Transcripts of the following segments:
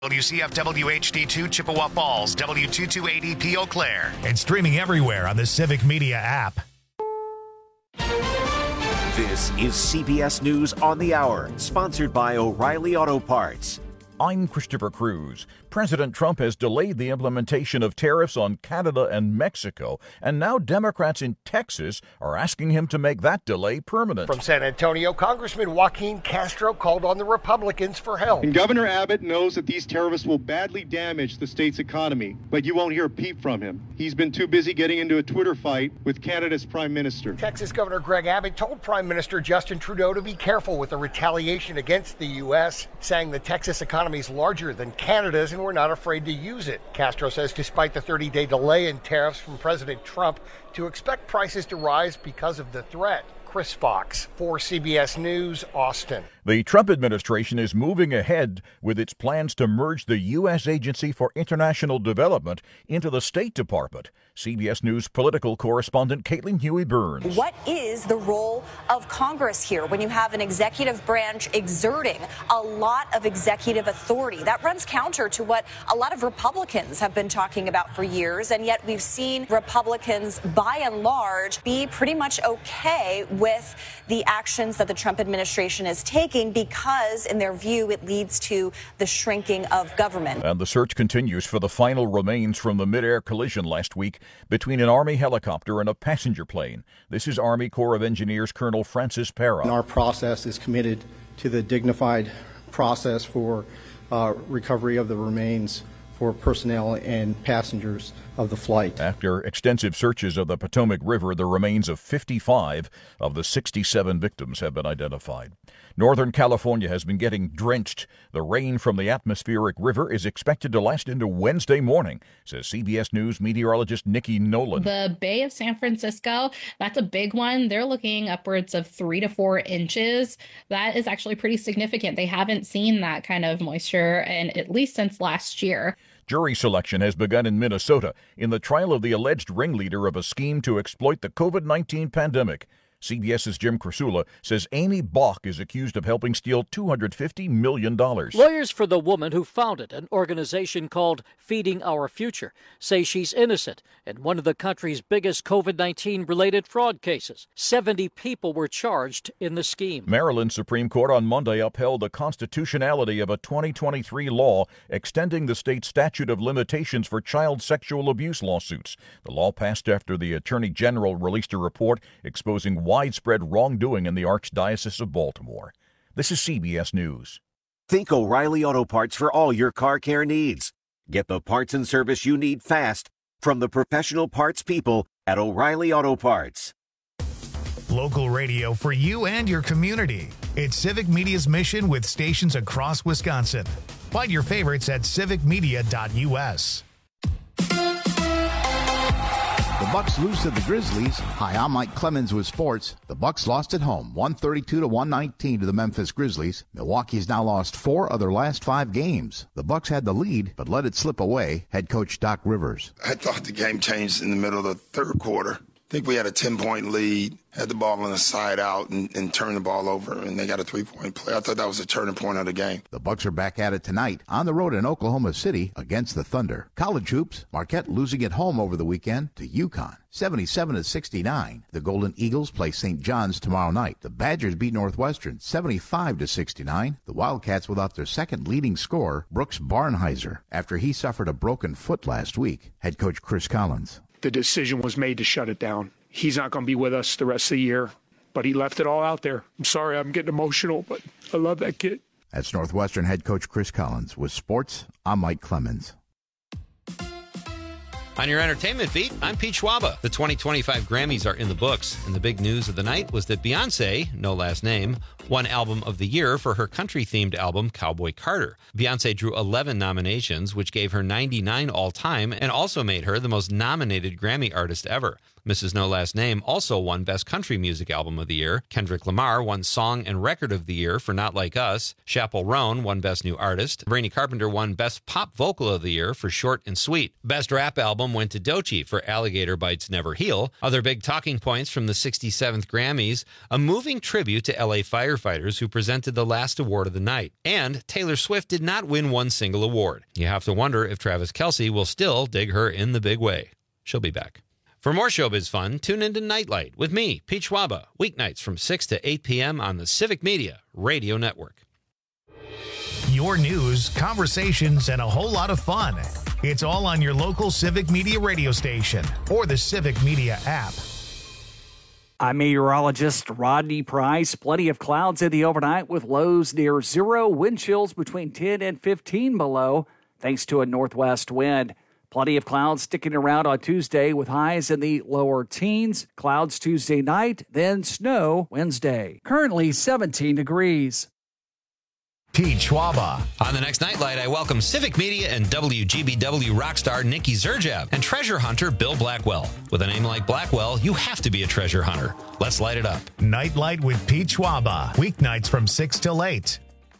WCFW HD2 Chippewa Falls, W228EP Eau Claire, and streaming everywhere on the Civic Media app. This is CBS News on the Hour, sponsored by O'Reilly Auto Parts. I'm Christopher Cruz. President Trump has delayed the implementation of tariffs on Canada and Mexico, and now Democrats in Texas are asking him to make that delay permanent. From San Antonio, Congressman Joaquin Castro called on the Republicans for help. And Governor Abbott knows that these tariffs will badly damage the state's economy, but you won't hear a peep from him. He's been too busy getting into a Twitter fight with Canada's Prime Minister. Texas Governor Greg Abbott told Prime Minister Justin Trudeau to be careful with the retaliation against the U.S., saying the Texas economy is larger than Canada's and we're not afraid to use it. Castro says despite the 30-day delay in tariffs from President Trump, to expect prices to rise because of the threat. Chris Fox for CBS News, Austin. The Trump administration is moving ahead with its plans to merge the U.S. Agency for International Development into the State Department. CBS News political correspondent Caitlin Huey-Burns. What is the role of Congress here when you have an executive branch exerting a lot of executive authority? That runs counter to what a lot of Republicans have been talking about for years, and yet we've seen Republicans, by and large, be pretty much okay with the actions that the Trump administration is taking because, in their view, it leads to the shrinking of government. And the search continues for the final remains from the mid-air collision last week between an Army helicopter and a passenger plane. This is Army Corps of Engineers Colonel Francis Parra. Our process is committed to the dignified process for recovery of the remains for personnel and passengers of the flight. After extensive searches of the Potomac River, the remains of 55 of the 67 victims have been identified. Northern California has been getting drenched. The rain from the atmospheric river is expected to last into Wednesday morning, says CBS News meteorologist Nikki Nolan. The Bay of San Francisco, that's a big one. They're looking upwards of 3 to 4 inches. That is actually pretty significant. They haven't seen that kind of moisture at least since last year. Jury selection has begun in Minnesota in the trial of the alleged ringleader of a scheme to exploit the COVID-19 pandemic. CBS's Jim Krasula says Amy Bach is accused of helping steal $250 million. Lawyers for the woman who founded an organization called Feeding Our Future say she's innocent in one of the country's biggest COVID-19 related fraud cases. 70 people were charged in the scheme. Maryland Supreme Court on Monday upheld the constitutionality of a 2023 law extending the state's statute of limitations for child sexual abuse lawsuits. The law passed after the Attorney General released a report exposing widespread wrongdoing in the Archdiocese of Baltimore. This is CBS News. Think O'Reilly Auto Parts for all your car care needs. Get the parts and service you need fast from the professional parts people at O'Reilly Auto Parts. Local radio for you and your community. It's Civic Media's mission with stations across Wisconsin. Find your favorites at civicmedia.us. The Bucks lose to the Grizzlies. Hi, I'm Mike Clemens with sports. The Bucks lost at home, 132-119 to the Memphis Grizzlies. Milwaukee's now lost 4 of their last 5 games. The Bucks had the lead, but let it slip away. Head coach Doc Rivers. I thought the game changed in the middle of the third quarter. I think we had a 10-point lead, had the ball on the side out, and turned the ball over, and they got a 3-point play. I thought that was a turning point of the game. The Bucks are back at it tonight on the road in Oklahoma City against the Thunder. College hoops, Marquette losing at home over the weekend to UConn, 77-69. The Golden Eagles play St. John's tomorrow night. The Badgers beat Northwestern, 75-69. The Wildcats without their second leading scorer, Brooks Barnheiser, after he suffered a broken foot last week. Head coach Chris Collins. The decision was made to shut it down. He's not going to be with us the rest of the year, but he left it all out there. I'm sorry, I'm getting emotional, but I love that kid. That's Northwestern head coach Chris Collins. With sports, I'm Mike Clemens. On your entertainment beat, I'm Pete Schwaba. The 2025 Grammys are in the books, and the big news of the night was that Beyoncé, no last name, won Album of the Year for her country-themed album, Cowboy Carter. Beyoncé drew 11 nominations, which gave her 99 all-time, and also made her the most nominated Grammy artist ever. Mrs. No Last Name also won Best Country Music Album of the Year. Kendrick Lamar won Song and Record of the Year for Not Like Us. Chappell Roan won Best New Artist. Brainy Carpenter won Best Pop Vocal of the Year for Short and Sweet. Best Rap Album went to Doechii for Alligator Bites Never Heal. Other big talking points from the 67th Grammys, a moving tribute to LA firefighters firefighters who presented the last award of the night. And Taylor Swift did not win one single award. You have to wonder if Travis Kelce will still dig her in the big way. She'll be back. For more showbiz fun, tune into Nightlight with me, Pete Schwaba, weeknights from 6 to 8 p.m. on the Civic Media Radio Network. Your news, conversations, and a whole lot of fun. It's all on your local Civic Media radio station or the Civic Media app. I'm meteorologist Rodney Price. Plenty of clouds in the overnight with lows near zero, wind chills between 10 and 15 below, thanks to a northwest wind. Plenty of clouds sticking around on Tuesday with highs in the lower teens. Clouds Tuesday night, then snow Wednesday. Currently 17 degrees. Pete Schwaba. On the next Nightlight, I welcome Civic Media and WGBW rock star Nikki Zerjav and treasure hunter Bill Blackwell. With a name like Blackwell, you have to be a treasure hunter. Let's light it up. Nightlight with Pete Schwaba. Weeknights from 6 till 8.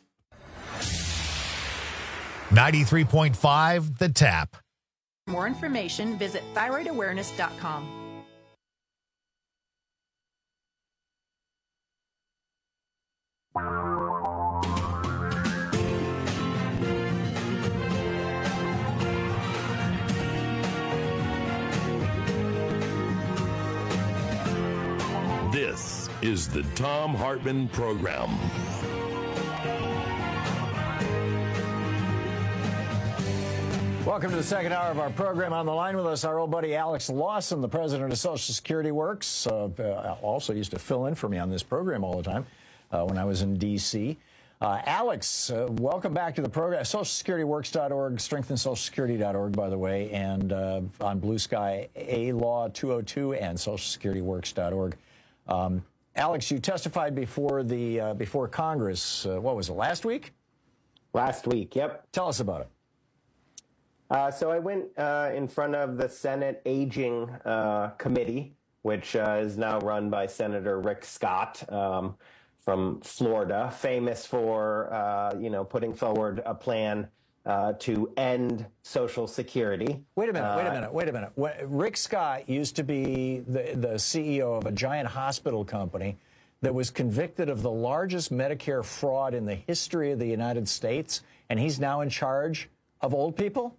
93.5 The Tap. For more information, visit thyroidawareness.com. This is the Thom Hartmann Program. Welcome to the second hour of our program. On the line with us, our old buddy Alex Lawson, the president of Social Security Works. Also used to fill in for me on this program all the time when I was in D.C. Alex, welcome back to the program. SocialSecurityWorks.org, StrengthenSocialSecurity.org, by the way, and on Blue Sky, A-Law 202 and SocialSecurityWorks.org. Alex, you testified before Congress. What was it, last week? Last week, yep. Tell us about it. So I went in front of the Senate Aging Committee, which is now run by Senator Rick Scott from Florida, famous for putting forward a plan to end Social Security. Wait a minute. Rick Scott used to be the CEO of a giant hospital company that was convicted of the largest Medicare fraud in the history of the United States, and he's now in charge of old people?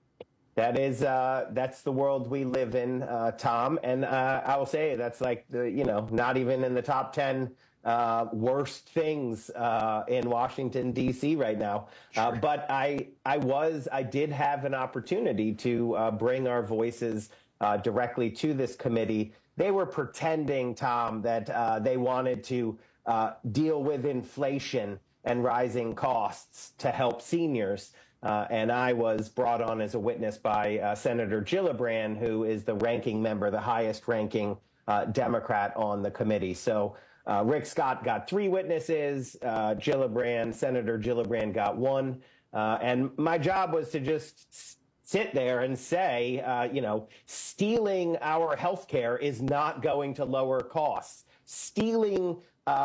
That's the world we live in, Tom. And I will say that's like not even in the top 10 worst things in Washington D.C. right now. Sure. But I did have an opportunity to bring our voices directly to this committee. They were pretending, Tom, that they wanted to deal with inflation and rising costs to help seniors. And I was brought on as a witness by Senator Gillibrand, who is the ranking member, the highest ranking Democrat on the committee. So Rick Scott got 3 witnesses. Senator Gillibrand got 1. And my job was to just sit there and say, stealing our health care is not going to lower costs. Stealing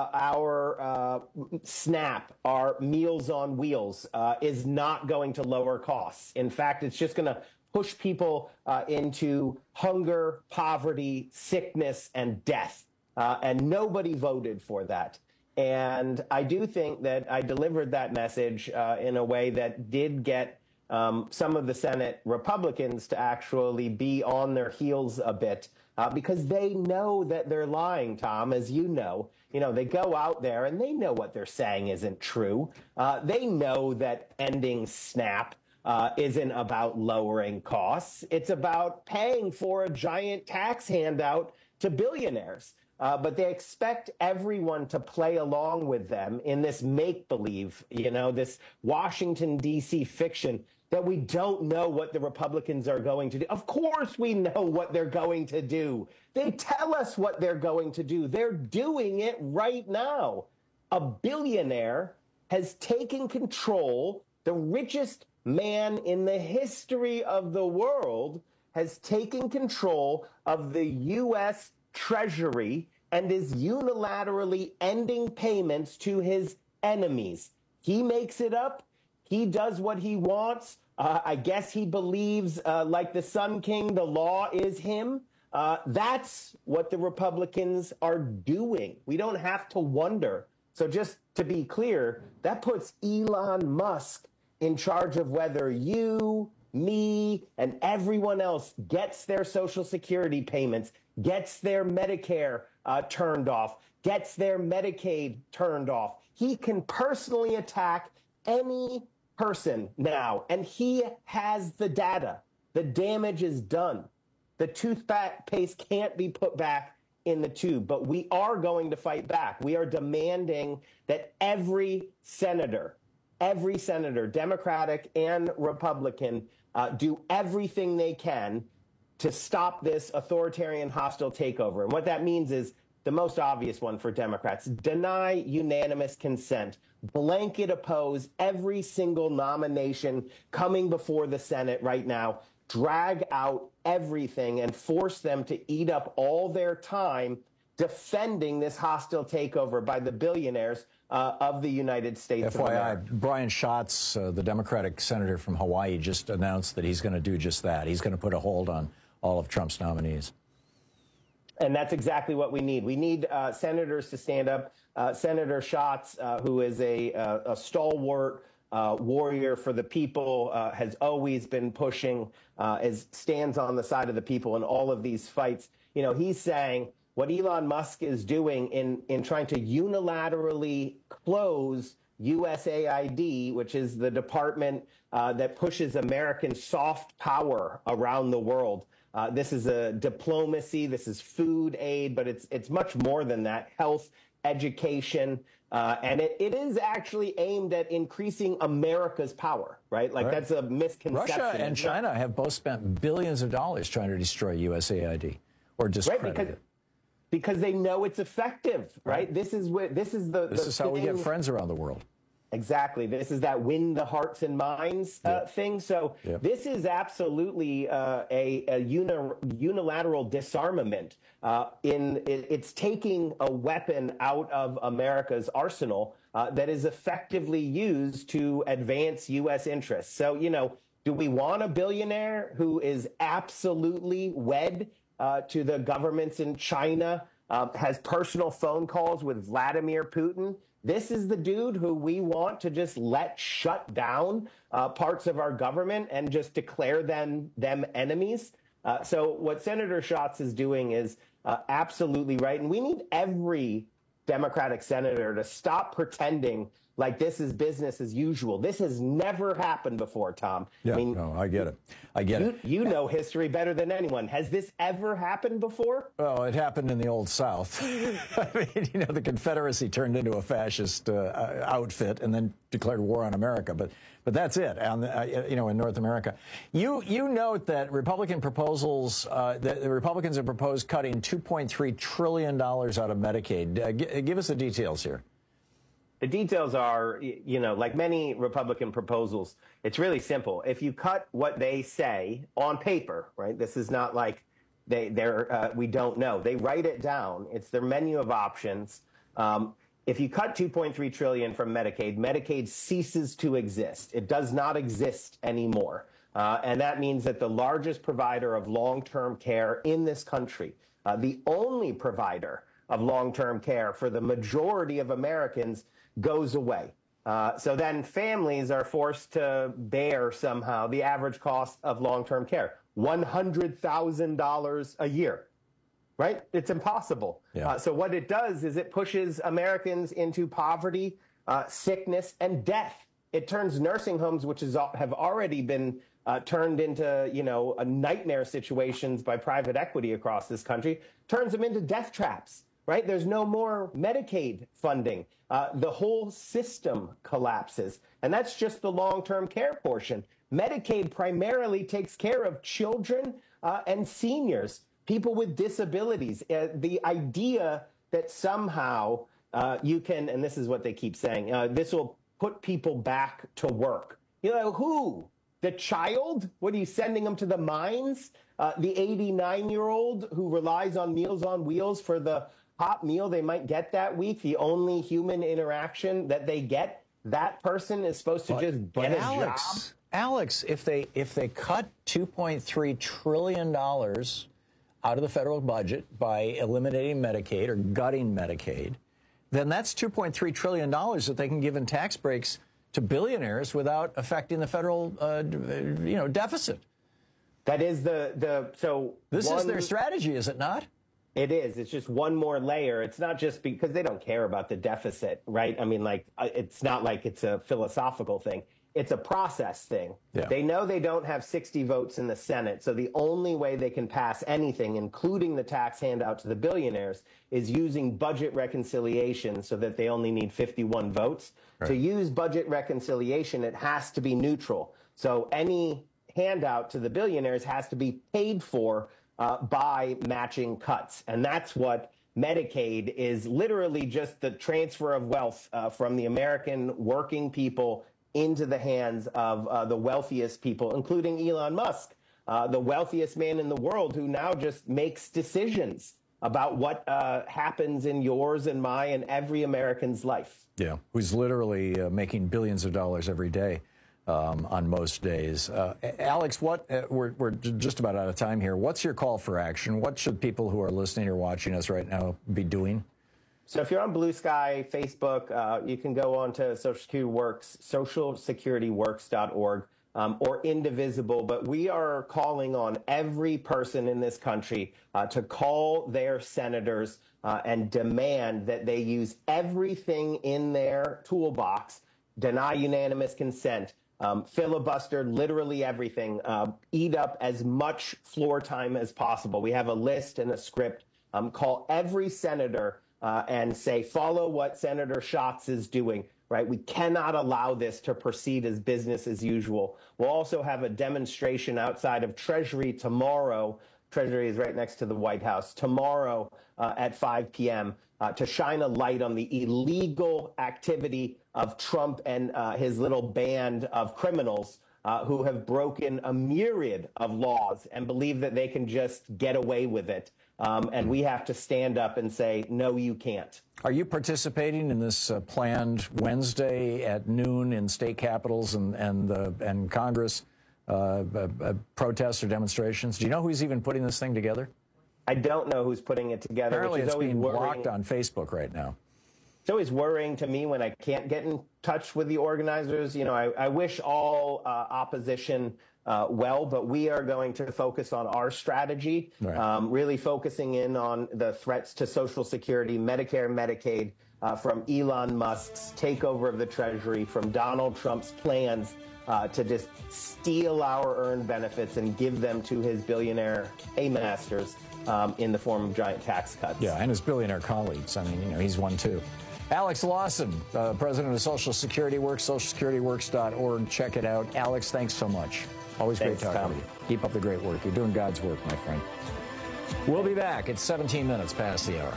our SNAP, our Meals on Wheels, is not going to lower costs. In fact, it's just going to push people into hunger, poverty, sickness, and death. And nobody voted for that. And I do think that I delivered that message in a way that did get some of the Senate Republicans to actually be on their heels a bit because they know that they're lying, Tom, as you know. They go out there and they know what they're saying isn't true. They know that ending SNAP isn't about lowering costs. It's about paying for a giant tax handout to billionaires. But they expect everyone to play along with them in this make-believe, this Washington, D.C. fiction that we don't know what the Republicans are going to do. Of course we know what they're going to do. They tell us what they're going to do. They're doing it right now. A billionaire has taken control. The richest man in the history of the world has taken control of the U.S. Treasury and is unilaterally ending payments to his enemies. He makes it up. He does what he wants. I guess he believes, like the Sun King, the law is him. That's what the Republicans are doing. We don't have to wonder. So just to be clear, that puts Elon Musk in charge of whether you, me, and everyone else gets their Social Security payments, gets their Medicare turned off, gets their Medicaid turned off. He can personally attack any person now, and he has the data. The damage is done. The toothpaste can't be put back in the tube, but we are going to fight back. We are demanding that every senator, Democratic and Republican, do everything they can to stop this authoritarian, hostile takeover. And what that means is the most obvious one for Democrats: deny unanimous consent, blanket oppose every single nomination coming before the Senate right now, drag out everything and force them to eat up all their time defending this hostile takeover by the billionaires of the United States of America. FYI, Brian Schatz, the Democratic senator from Hawaii, just announced that he's going to do just that. He's going to put a hold on all of Trump's nominees. And that's exactly what we need. We need senators to stand up. Senator Schatz, who is a stalwart warrior for the people, has always been pushing, stands on the side of the people in all of these fights. You know, he's saying what Elon Musk is doing in trying to unilaterally close USAID, which is the department that pushes American soft power around the world. This is a diplomacy. This is food aid, but it's much more than that. Health, education, and it is actually aimed at increasing America's power, right? Like, that's a misconception. Russia and China have both spent billions of dollars trying to destroy USAID or discredit it. Because they know it's effective, right? This is how we get friends around the world. Exactly. This is that win the hearts and minds thing. So this is absolutely a unilateral disarmament. It's taking a weapon out of America's arsenal that is effectively used to advance U.S. interests. So, you know, do we want a billionaire who is absolutely wed to the governments in China, has personal phone calls with Vladimir Putin? This is the dude who we want to just let shut down parts of our government and just declare them enemies. So what Senator Schatz is doing is absolutely right. And we need every Democratic senator to stop pretending like this is business as usual. This has never happened before, Tom. Yeah, no, I get it. I get it. You know history better than anyone. Has this ever happened before? Well, it happened in the Old South. I mean, you know, the Confederacy turned into a fascist outfit and then declared war on America. But that's it. And you know, in North America, you note that Republican proposals that the Republicans have proposed cutting $2.3 trillion out of Medicaid. Give us the details here. The details are, you know, like many Republican proposals, it's really simple. If you cut what they say on paper, right? This is not like we don't know. They write it down. It's their menu of options. If you cut $2.3 trillion from Medicaid, Medicaid ceases to exist. It does not exist anymore. And that means that the largest provider of long-term care in this country, the only provider of long-term care for the majority of Americans, goes away. So then families are forced to bear somehow the average cost of long-term care, $100,000 a year, right? It's impossible. Yeah. So what it does is it pushes Americans into poverty, sickness, and death. It turns nursing homes, which have already been turned into, you know, nightmare situations by private equity across this country, turns them into death traps. Right? There's no more Medicaid funding. The whole system collapses. And that's just the long-term care portion. Medicaid primarily takes care of children and seniors, people with disabilities. The idea that somehow you can, and this is what they keep saying, this will put people back to work. You know, who? The child? What are you sending them to the mines? The 89-year-old who relies on Meals on Wheels for the hot meal they might get that week, the only human interaction that they get, that person is supposed to just get a job. Alex, if they cut $2.3 trillion out of the federal budget by eliminating Medicaid or gutting Medicaid, then that's $2.3 trillion that they can give in tax breaks to billionaires without affecting the federal, deficit. That is so this is their strategy, is it not? It is. It's just one more layer. It's not just because they don't care about the deficit, right? I mean, it's not like it's a philosophical thing. It's a process thing. Yeah. They know they don't have 60 votes in the Senate, so the only way they can pass anything, including the tax handout to the billionaires, is using budget reconciliation so that they only need 51 votes. Right. To use budget reconciliation, it has to be neutral. So any handout to the billionaires has to be paid for by matching cuts. And that's what Medicaid is, literally just the transfer of wealth from the American working people into the hands of the wealthiest people, including Elon Musk, the wealthiest man in the world, who now just makes decisions about what happens in yours and my and every American's life. Yeah, who's literally making billions of dollars every day. On most days. Alex, we're just about out of time here. What's your call for action? What should people who are listening or watching us right now be doing? So if you're on Blue Sky, Facebook, you can go on to Social Security Works, socialsecurityworks.org, or Indivisible. But we are calling on every person in this country to call their senators and demand that they use everything in their toolbox, deny unanimous consent, filibuster literally everything, eat up as much floor time as possible. We have a list and a script. Call every senator and say, follow what Senator Schatz is doing, right? We cannot allow this to proceed as business as usual. We'll also have a demonstration outside of Treasury tomorrow. Treasury is right next to the White House. Tomorrow at 5 p.m. To shine a light on the illegal activity of Trump and his little band of criminals who have broken a myriad of laws and believe that they can just get away with it. And we have to stand up and say, no, you can't. Are you participating in this planned Wednesday at noon in state capitals and Congress protests or demonstrations? Do you know who's even putting this thing together? I don't know who's putting it together. Apparently it's being blocked on Facebook right now. It's always worrying to me when I can't get in touch with the organizers. You know, I wish all opposition well, but we are going to focus on our strategy, right. Really focusing in on the threats to Social Security, Medicare, Medicaid, from Elon Musk's takeover of the Treasury, from Donald Trump's plans to just steal our earned benefits and give them to his billionaire paymasters in the form of giant tax cuts. Yeah, and his billionaire colleagues. I mean, he's one too. Alex Lawson, president of Social Security Works, socialsecurityworks.org. Check it out. Alex, thanks so much. Always great talking with you. Keep up the great work. You're doing God's work, my friend. We'll be back. It's 17 minutes past the hour.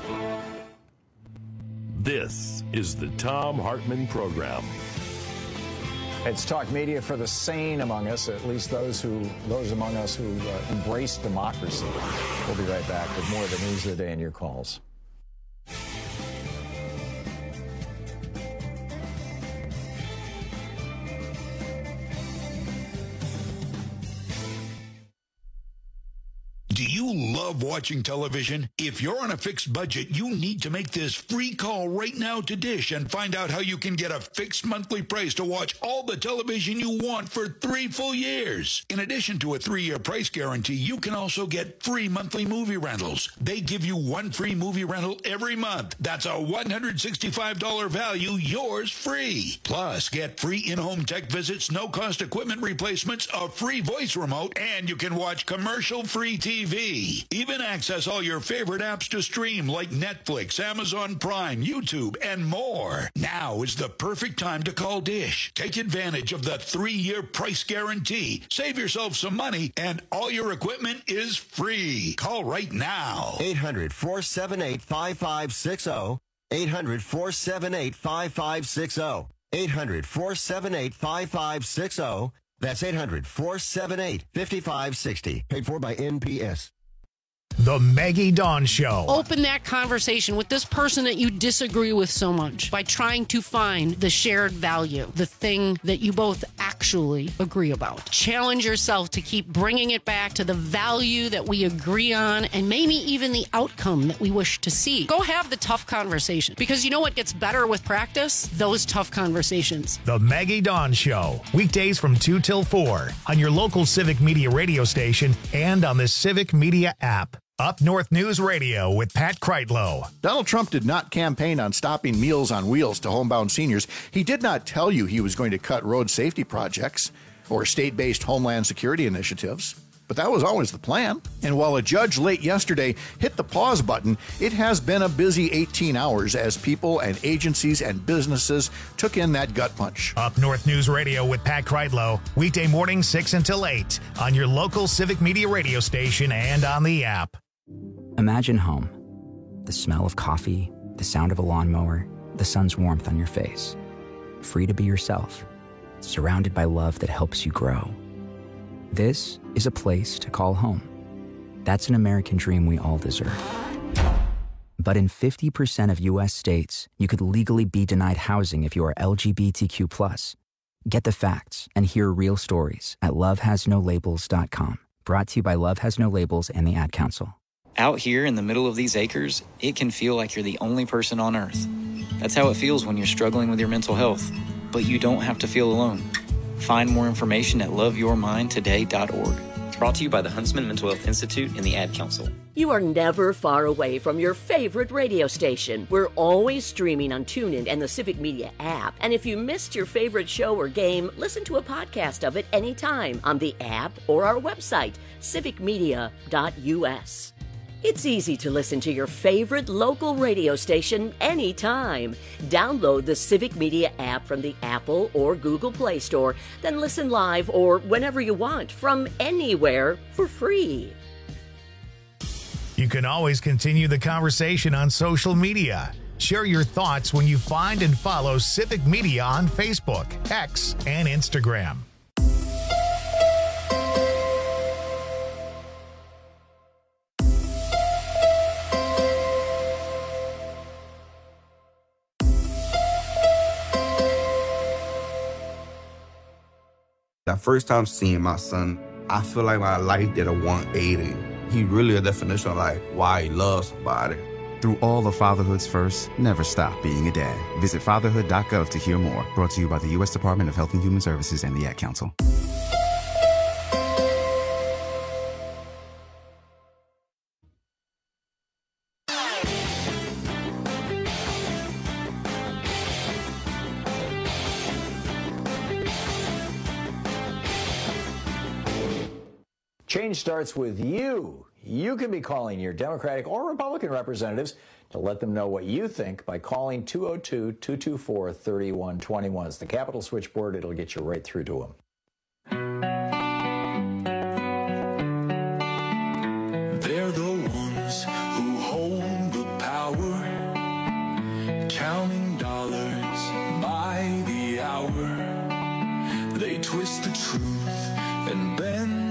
This is the Thom Hartmann Program. It's talk media for the sane among us, at least those among us who embrace democracy. We'll be right back with more of the news of the day and your calls. Do you love watching television? If you're on a fixed budget, you need to make this free call right now to Dish and find out how you can get a fixed monthly price to watch all the television you want for 3 full years. In addition to a 3-year price guarantee, you can also get free monthly movie rentals. They give you 1 free movie rental every month. That's a $165 value, yours free. Plus, get free in-home tech visits, no-cost equipment replacements, a free voice remote, and you can watch commercial-free TV. Even access all your favorite apps to stream like Netflix, Amazon Prime, YouTube, and more. Now is the perfect time to call Dish. Take advantage of the 3-year price guarantee. Save yourself some money, and all your equipment is free. Call right now. 800-478-5560. 800-478-5560. 800-478-5560. That's 800-478-5560. Paid for by NPS. The Maggie Dawn Show. Open that conversation with this person that you disagree with so much by trying to find the shared value, the thing that you both act actually agree about. Challenge yourself to keep bringing it back to the value that we agree on and maybe even the outcome that we wish to see. Go have the tough conversation, because you know what gets better with practice? Those tough conversations. The Maggie Dawn Show, weekdays from 2 till 4 on your local Civic Media radio station and on the Civic Media app. Up North News Radio with Pat Kreitlow. Donald Trump did not campaign on stopping Meals on Wheels to homebound seniors. He did not tell you he was going to cut road safety projects or state-based homeland security initiatives. But that was always the plan. And while a judge late yesterday hit the pause button, it has been a busy 18 hours as people and agencies and businesses took in that gut punch. Up North News Radio with Pat Kreitlow, weekday morning 6 until 8 on your local Civic Media radio station and on the app. Imagine home. The smell of coffee, the sound of a lawnmower, the sun's warmth on your face. Free to be yourself, surrounded by love that helps you grow. This is a place to call home. That's an American dream we all deserve. But in 50% of U.S. states, you could legally be denied housing if you are LGBTQ+. Get the facts and hear real stories at lovehasnolabels.com. Brought to you by Love Has No Labels and the Ad Council. Out here in the middle of these acres, it can feel like you're the only person on Earth. That's how it feels when you're struggling with your mental health. But you don't have to feel alone. Find more information at loveyourmindtoday.org. Brought to you by the Huntsman Mental Health Institute and the Ad Council. You are never far away from your favorite radio station. We're always streaming on TuneIn and the Civic Media app. And if you missed your favorite show or game, listen to a podcast of it anytime on the app or our website, civicmedia.us. It's easy to listen to your favorite local radio station anytime. Download the Civic Media app from the Apple or Google Play Store, then listen live or whenever you want from anywhere for free. You can always continue the conversation on social media. Share your thoughts when you find and follow Civic Media on Facebook, X, and Instagram. That first time seeing my son, I feel like my life did a 180. He really a definition of like why he loves somebody. Through all of fatherhood's first, never stop being a dad. Visit fatherhood.gov to hear more. Brought to you by the U.S. Department of Health and Human Services and the Ad Council. Change starts with you. You can be calling your Democratic or Republican representatives to let them know what you think by calling 202-224-3121. It's the Capitol switchboard. It'll get you right through to them. They're the ones who hold the power, counting dollars by the hour. They twist the truth and bend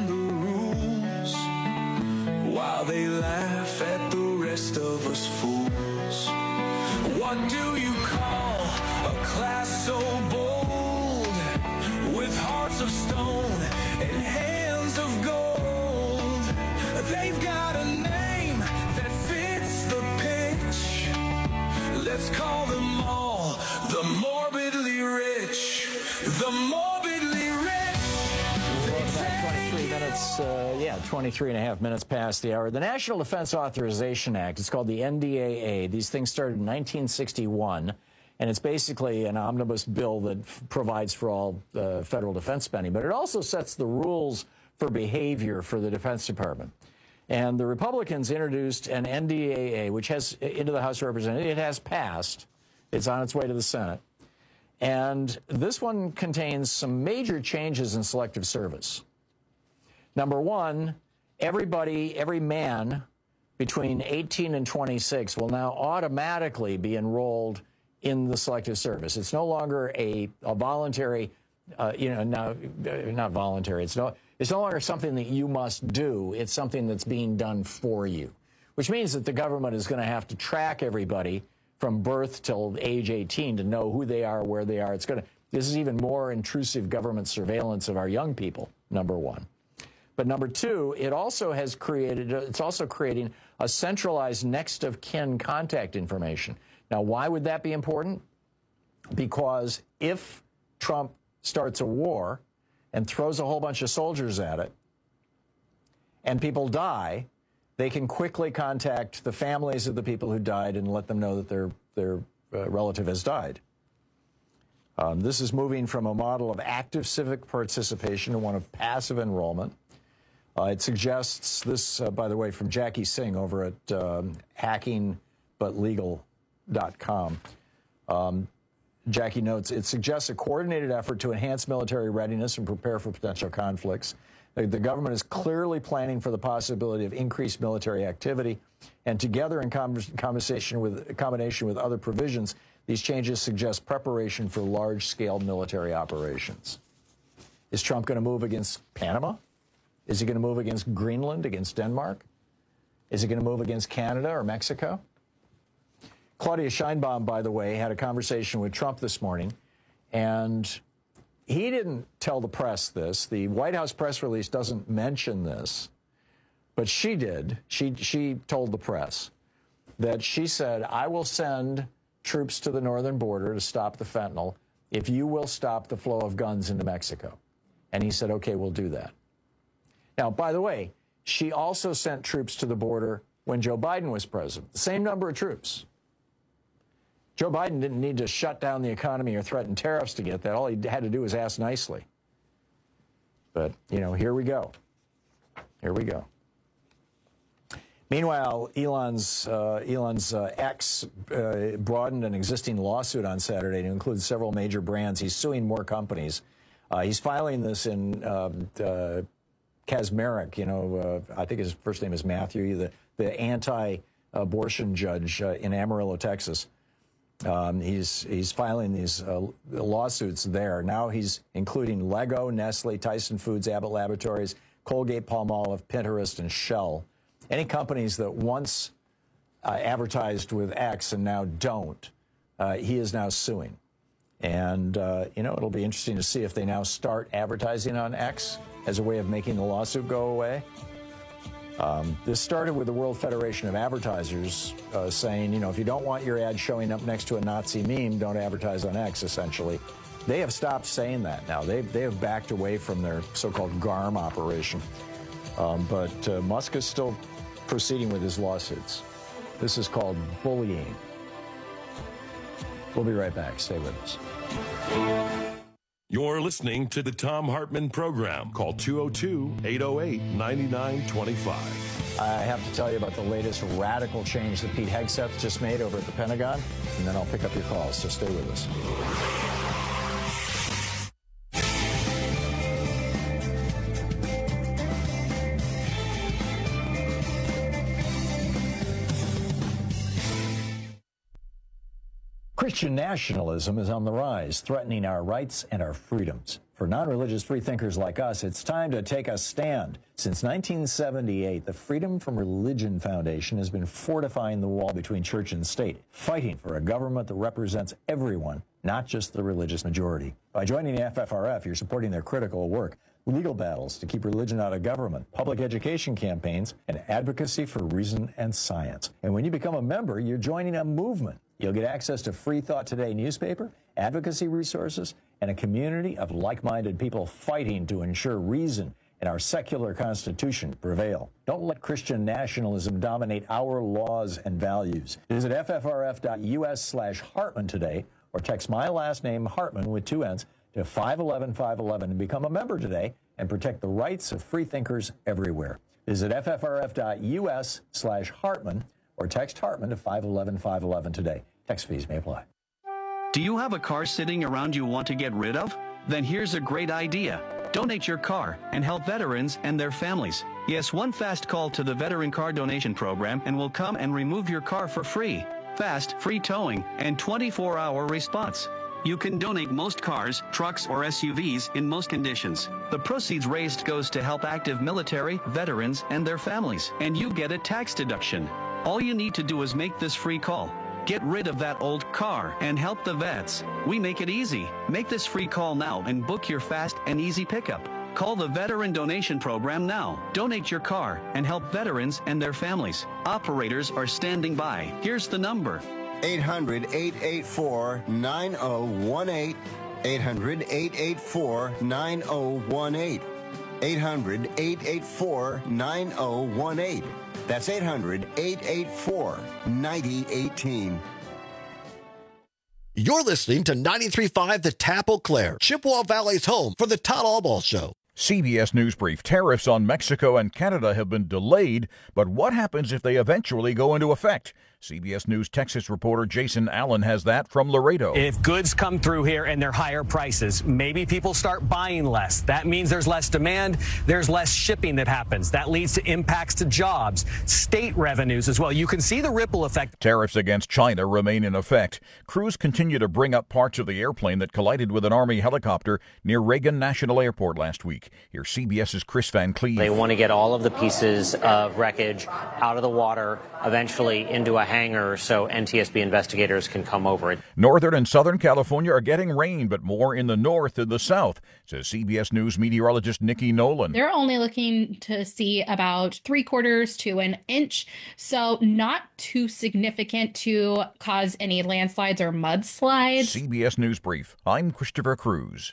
while they laugh at the rest of us fools. What do you call a class so bold, with hearts of stone and hands of gold? They've got a name that fits the pitch. Let's call them all the morbidly rich. The morbidly rich. 23 and a half minutes past the hour. The National Defense Authorization Act, it's called the NDAA. These things started in 1961, and it's basically an omnibus bill that provides for all federal defense spending, but it also sets the rules for behavior for the Defense Department. And the Republicans introduced an NDAA, which has, into the House of Representatives, it has passed. It's on its way to the Senate. And this one contains some major changes in selective service. Number one, every man between 18 and 26 will now automatically be enrolled in the selective service. It's no longer a voluntary, not voluntary. It's no longer something that you must do. It's something that's being done for you, which means that the government is going to have to track everybody from birth till age 18 to know who they are, where they are. It's going This is even more intrusive government surveillance of our young people, number one. But number two, it's also creating a centralized next of kin contact information. Now, why would that be important? Because if Trump starts a war and throws a whole bunch of soldiers at it, and people die, they can quickly contact the families of the people who died and let them know that their relative has died. This is moving from a model of active civic participation to one of passive enrollment. It suggests this, by the way, from Jackie Singh over at hackingbutlegal.com. Jackie notes, it suggests a coordinated effort to enhance military readiness and prepare for potential conflicts. The government is clearly planning for the possibility of increased military activity, and together in combination with other provisions, these changes suggest preparation for large-scale military operations. Is Trump going to move against Panama? Is he going to move against Greenland, against Denmark? Is he going to move against Canada or Mexico? Claudia Sheinbaum, by the way, had a conversation with Trump this morning, and he didn't tell the press this. The White House press release doesn't mention this, but she did. She told the press that she said, I will send troops to the northern border to stop the fentanyl if you will stop the flow of guns into Mexico. And he said, okay, we'll do that. Now, by the way, she also sent troops to the border when Joe Biden was president, the same number of troops. Joe Biden didn't need to shut down the economy or threaten tariffs to get that. All he had to do was ask nicely. But, you know, here we go. Here we go. Meanwhile, Elon's X broadened an existing lawsuit on Saturday to include several major brands. He's suing more companies. He's filing this in Kaczmarek, I think his first name is Matthew, the anti-abortion judge in Amarillo, Texas. He's filing these lawsuits there. Now he's including Lego, Nestle, Tyson Foods, Abbott Laboratories, Colgate, Palmolive, Pinterest, and Shell. Any companies that once advertised with X and now don't, he is now suing. And, it'll be interesting to see if they now start advertising on X as a way of making the lawsuit go away. This started with the World Federation of Advertisers saying, if you don't want your ad showing up next to a Nazi meme, don't advertise on X, essentially. They have stopped saying that now. They have backed away from their so-called GARM operation. But Musk is still proceeding with his lawsuits. This is called bullying. We'll be right back. Stay with us. You're listening to the Thom Hartmann Program. Call 202-808-9925. I have to tell you about the latest radical change that Pete Hegseth just made over at the Pentagon, and then I'll pick up your calls, so stay with us. Christian nationalism is on the rise, threatening our rights and our freedoms. For non-religious freethinkers like us, it's time to take a stand. Since 1978, the Freedom from Religion Foundation has been fortifying the wall between church and state, fighting for a government that represents everyone, not just the religious majority. By joining the FFRF, you're supporting their critical work, legal battles to keep religion out of government, public education campaigns, and advocacy for reason and science. And when you become a member, you're joining a movement. You'll get access to Free Thought Today newspaper, advocacy resources, and a community of like-minded people fighting to ensure reason and our secular constitution prevail. Don't let Christian nationalism dominate our laws and values. Visit ffrf.us/Hartman today, or text my last name, Hartman, with 2 N's, to 511-511 and become a member today and protect the rights of freethinkers everywhere. Visit ffrf.us/Hartman or text Hartman to 511-511 today. Text fees may apply. Do you have a car sitting around you want to get rid of? Then here's a great idea. Donate your car and help veterans and their families. Yes, one fast call to the Veteran Car Donation Program and we'll come and remove your car for free. Fast, free towing, and 24-hour response. You can donate most cars, trucks, or SUVs in most conditions. The proceeds raised goes to help active military, veterans, and their families, and you get a tax deduction. All you need to do is make this free call. Get rid of that old car and help the vets. We make it easy. Make this free call now and book your fast and easy pickup. Call the Veteran Donation Program now. Donate your car and help veterans and their families. Operators are standing by. Here's the number. 800-884-9018. 800-884-9018. 800-884-9018. That's 800-884-9018. You're listening to 93.5 The Tap Eau Claire, Chippewa Valley's home for the Todd Albaugh Show. CBS News Brief. Tariffs on Mexico and Canada have been delayed, but what happens if they eventually go into effect? CBS News Texas reporter Jason Allen has that from Laredo. If goods come through here and they're higher prices, maybe people start buying less. That means there's less demand. There's less shipping that happens. That leads to impacts to jobs, state revenues as well. You can see the ripple effect. Tariffs against China remain in effect. Crews continue to bring up parts of the airplane that collided with an Army helicopter near Reagan National Airport last week. Here's CBS's Chris Van Cleve. They want to get all of the pieces of wreckage out of the water, eventually into a hangar so NTSB investigators can come over it. Northern and Southern California are getting rain, but more in the north and the south, says CBS News meteorologist Nikki Nolan. They're only looking to see about 3/4 to an inch, so not too significant to cause any landslides or mudslides. CBS News Brief. I'm Christopher Cruz.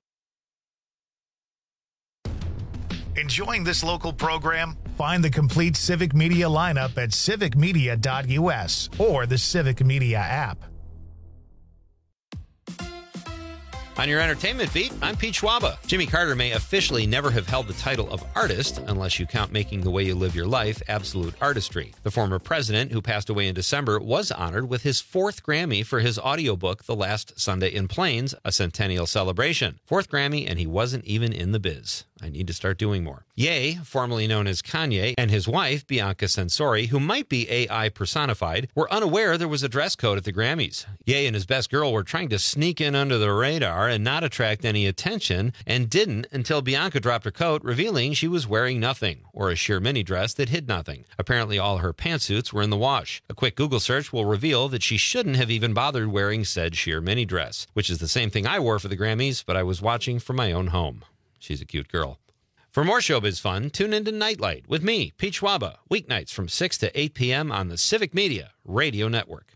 Enjoying this local program? Find the complete Civic Media lineup at civicmedia.us or the Civic Media app. On your entertainment beat, I'm Pete Schwaba. Jimmy Carter may officially never have held the title of artist unless you count Making the Way You Live Your Life absolute artistry. The former president, who passed away in December, was honored with his 4th Grammy for his audiobook, The Last Sunday in Plains, a centennial celebration. 4th Grammy, and he wasn't even in the biz. I need to start doing more. Ye, formerly known as Kanye, and his wife, Bianca Censori, who might be AI personified, were unaware there was a dress code at the Grammys. Ye and his best girl were trying to sneak in under the radar and not attract any attention, and didn't until Bianca dropped her coat, revealing she was wearing nothing, or a sheer mini dress that hid nothing. Apparently all her pantsuits were in the wash. A quick Google search will reveal that she shouldn't have even bothered wearing said sheer mini dress, which is the same thing I wore for the Grammys, but I was watching from my own home. She's a cute girl. For more showbiz fun, tune into Nightlight with me, Pete Schwaba, weeknights from 6 to 8 p.m. on the Civic Media Radio Network.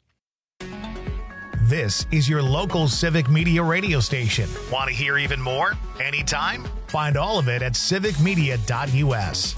This is your local Civic Media radio station. Want to hear even more? Anytime? Find all of it at civicmedia.us.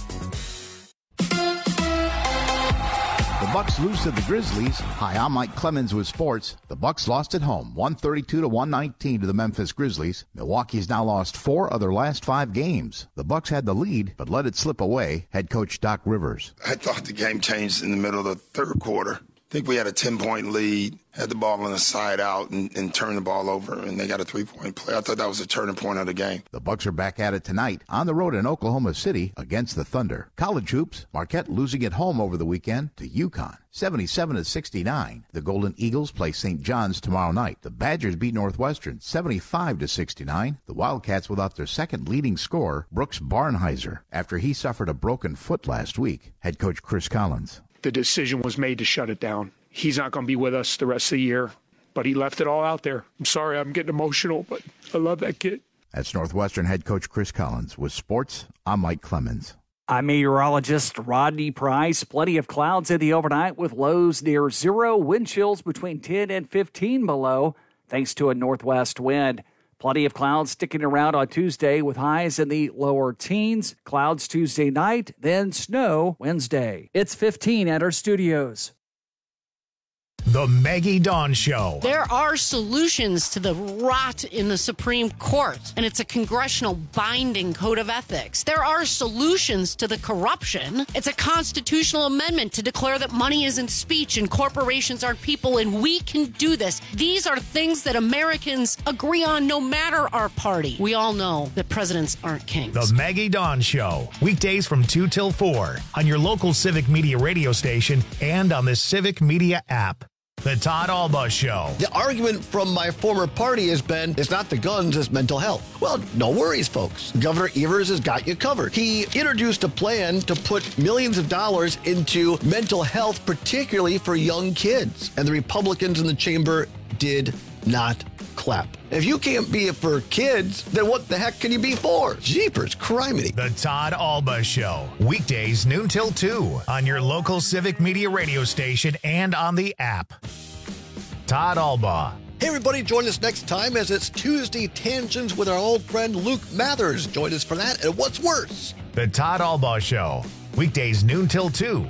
The Bucks lose to the Grizzlies. Hi, I'm Mike Clemens with sports. The Bucks lost at home, 132-119 to the Memphis Grizzlies. Milwaukee's now lost 4 of their last 5 games. The Bucks had the lead, but let it slip away. Head coach Doc Rivers. I thought the game changed in the middle of the third quarter. I think we had a 10-point lead, had the ball on the side out, and turned the ball over, and they got a 3-point play. I thought that was a turning point of the game. The Bucks are back at it tonight on the road in Oklahoma City against the Thunder. College hoops, Marquette losing at home over the weekend to UConn, 77-69. The Golden Eagles play St. John's tomorrow night. The Badgers beat Northwestern, 75-69. The Wildcats without their second leading scorer, Brooks Barnheiser, after he suffered a broken foot last week. Head coach Chris Collins. The decision was made to shut it down. He's not going to be with us the rest of the year, but he left it all out there. I'm sorry, I'm getting emotional, but I love that kid. That's Northwestern head coach Chris Collins. With sports, I'm Mike Clemens. I'm meteorologist Rodney Price. Plenty of clouds in the overnight with lows near 0, wind chills between 10 and 15 below, thanks to a northwest wind. Plenty of clouds sticking around on Tuesday with highs in the lower teens. Clouds Tuesday night, then snow Wednesday. It's 15 at our studios. The Maggie Dawn Show. There are solutions to the rot in the Supreme Court, and it's a congressional binding code of ethics. There are solutions to the corruption. It's a constitutional amendment to declare that money isn't speech and corporations aren't people, and we can do this. These are things that Americans agree on no matter our party. We all know that presidents aren't kings. The Maggie Dawn Show. Weekdays from 2 till 4 on your local Civic Media radio station and on the Civic Media app. The Todd Alba Show. The argument from my former party has been, it's not the guns, it's mental health. Well, no worries, folks. Governor Evers has got you covered. He introduced a plan to put millions of dollars into mental health, particularly for young kids. And the Republicans in the chamber did not clap. If you can't be it for kids, then what the heck can you be for? Jeepers, criminy. The Todd Alba Show. Weekdays noon till 2 on your local Civic Media radio station and on the app. Todd Alba. Hey, everybody, join us next time as it's Tuesday Tangents with our old friend Luke Mathers. Join us for that and What's Worse. The Todd Alba Show. Weekdays noon till 2.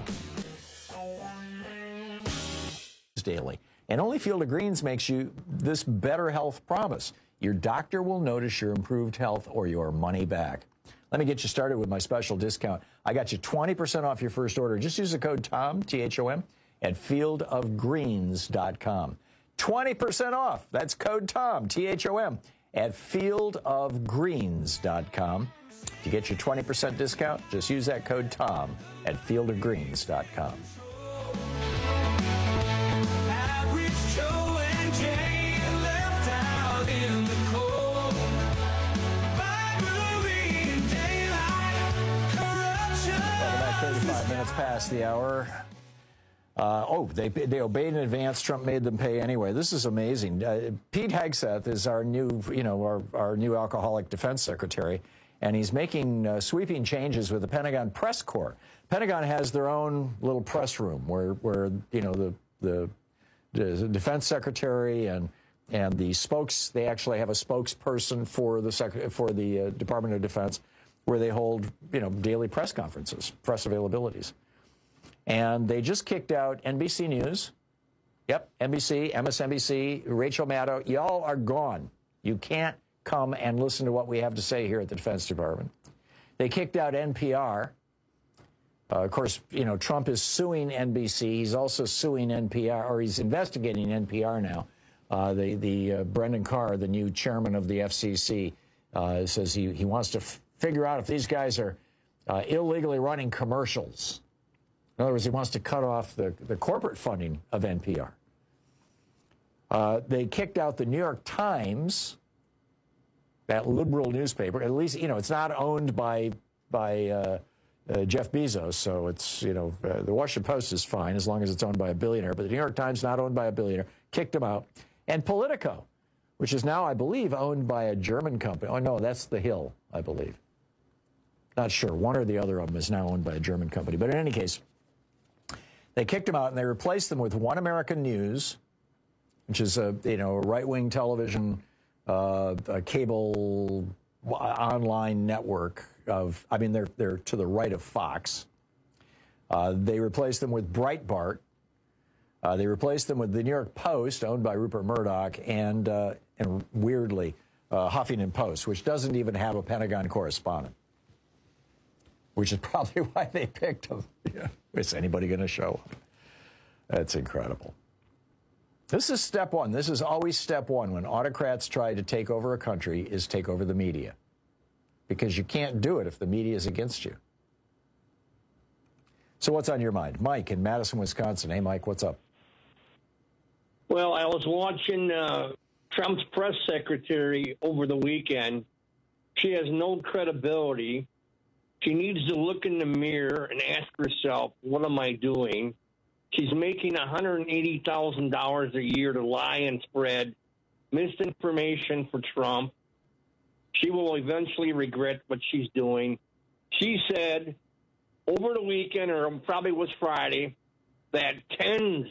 Daily. And only Field of Greens makes you this better health promise. Your doctor will notice your improved health or your money back. Let me get you started with my special discount. I got you 20% off your first order. Just use the code TOM, T-H-O-M, at fieldofgreens.com. 20% off. That's code TOM, T-H-O-M, at fieldofgreens.com. To get your 20% discount, just use that code TOM at fieldofgreens.com. Minutes past the hour. They obeyed in advance. Trump made them pay anyway. This is amazing. Pete Hegseth is our new, our new alcoholic defense secretary, and he's making sweeping changes with the Pentagon press corps. Pentagon has their own little press room where the defense secretary and the they actually have a spokesperson for the Department of Defense, where they hold, daily press conferences, press availabilities. And they just kicked out NBC News. Yep, NBC, MSNBC, Rachel Maddow, y'all are gone. You can't come and listen to what we have to say here at the Defense Department. They kicked out NPR. Of course, Trump is suing NBC. He's also suing NPR, or he's investigating NPR now. Brendan Carr, the new chairman of the FCC, says he wants to figure out if these guys are illegally running commercials. In other words, he wants to cut off the corporate funding of NPR. They kicked out the New York Times, that liberal newspaper. At least, it's not owned by Jeff Bezos, so it's, the Washington Post is fine as long as it's owned by a billionaire. But the New York Times, not owned by a billionaire, kicked them out. And Politico, which is now, I believe, owned by a German company. Oh, no, that's The Hill, I believe. Not sure. One or the other of them is now owned by a German company. But in any case, they kicked them out and they replaced them with One American News, which is a right-wing television, a cable online network of. They're to the right of Fox. They replaced them with Breitbart. They replaced them with the New York Post, owned by Rupert Murdoch, and weirdly, Huffington Post, which doesn't even have a Pentagon correspondent. Which is probably why they picked him. Yeah. Is anybody going to show up? That's incredible. This is step one. This is always step one when autocrats try to take over a country, is take over the media. Because you can't do it if the media is against you. So what's on your mind? Mike in Madison, Wisconsin. Hey, Mike, what's up? Well, I was watching Trump's press secretary over the weekend. She has no credibility. She needs to look in the mirror and ask herself, what am I doing? She's making $180,000 a year to lie and spread misinformation for Trump. She will eventually regret what she's doing. She said over the weekend, or probably was Friday, that tens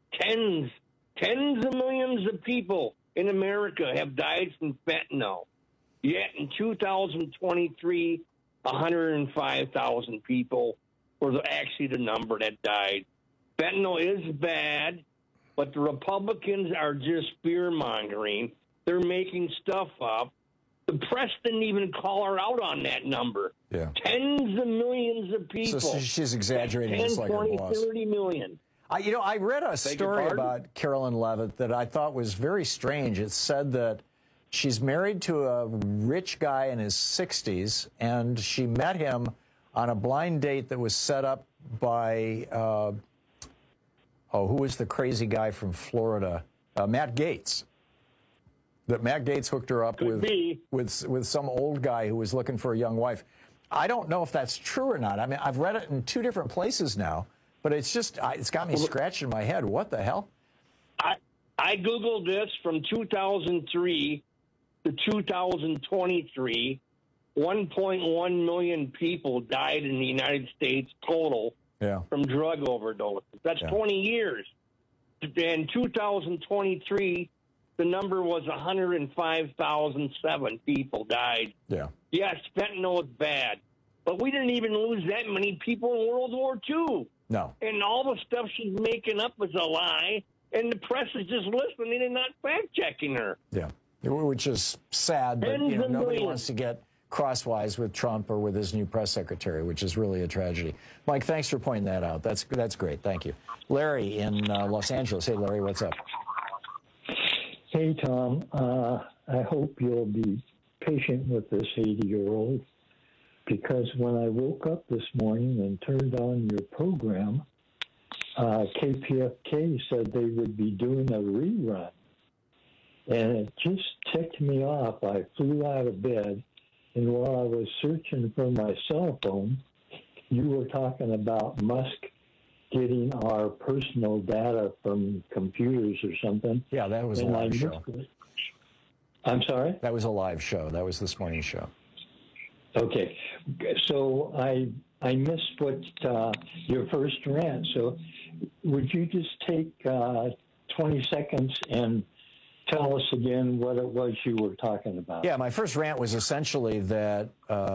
of millions of people in America have died from fentanyl. Yet in 2023, 105,000 people were actually the number that died. Fentanyl is bad, but the Republicans are just fear-mongering. They're making stuff up. The press didn't even call her out on that number. Yeah. Tens of millions of people. So she's exaggerating 10, just like 20, her boss. 30 million. I read a story about Carolyn Levitt that I thought was very strange. It said that she's married to a rich guy in his 60s, and she met him on a blind date that was set up by who was the crazy guy from Florida? Matt Gaetz. That Matt Gaetz hooked her up with some old guy who was looking for a young wife. I don't know if that's true or not. I mean, I've read it in 2 different places now, but it's got me scratching my head. What the hell? I Googled this from 2003 to 2023. 1.1 million people died in the United States total from drug overdose. That's 20 years. In 2023, the number was 105,007 people died. Yeah. Yes, fentanyl is bad, but we didn't even lose that many people in World War II. No. And all the stuff she's making up is a lie, and the press is just listening and not fact-checking her. Yeah, which is sad, but nobody wants to get crosswise with Trump or with his new press secretary, which is really a tragedy. Mike, thanks for pointing that out. That's great. Thank you. Larry in Los Angeles. Hey, Larry, what's up? Hey, Tom. I hope you'll be patient with this 80-year-old, because when I woke up this morning and turned on your program, KPFK said they would be doing a rerun. And it just ticked me off. I flew out of bed, and while I was searching for my cell phone, you were talking about Musk getting our personal data from computers or something. Yeah, that was a live show. I'm sorry? That was a live show. That was this morning's show. Okay. So I missed what your first rant. So would you just take 20 seconds and tell us again what it was you were talking about? Yeah, my first rant was essentially that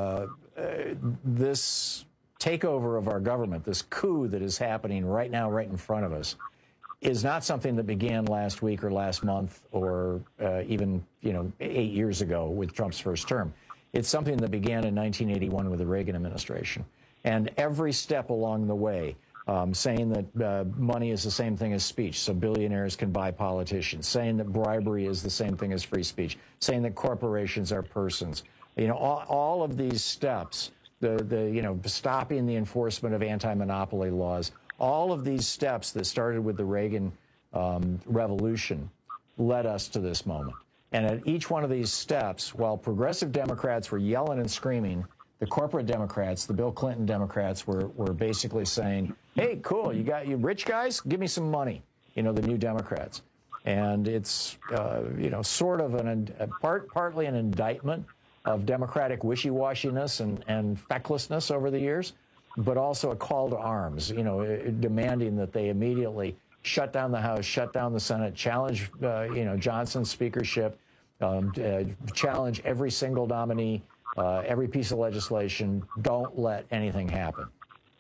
this takeover of our government, this coup that is happening right now, right in front of us, is not something that began last week or last month or even 8 years ago with Trump's first term. It's something that began in 1981 with the Reagan administration. And every step along the way, saying that money is the same thing as speech, so billionaires can buy politicians, saying that bribery is the same thing as free speech, saying that corporations are persons. All of these steps, stopping the enforcement of anti-monopoly laws, all of these steps that started with the Reagan revolution led us to this moment. And at each one of these steps, while progressive Democrats were yelling and screaming, the corporate Democrats, the Bill Clinton Democrats, were basically saying, hey, cool, you rich guys, give me some money, the new Democrats. And it's, sort of partly an indictment of Democratic wishy-washiness and fecklessness over the years, but also a call to arms, demanding that they immediately shut down the House, shut down the Senate, challenge, Johnson's speakership, challenge every single nominee, every piece of legislation. Don't let anything happen.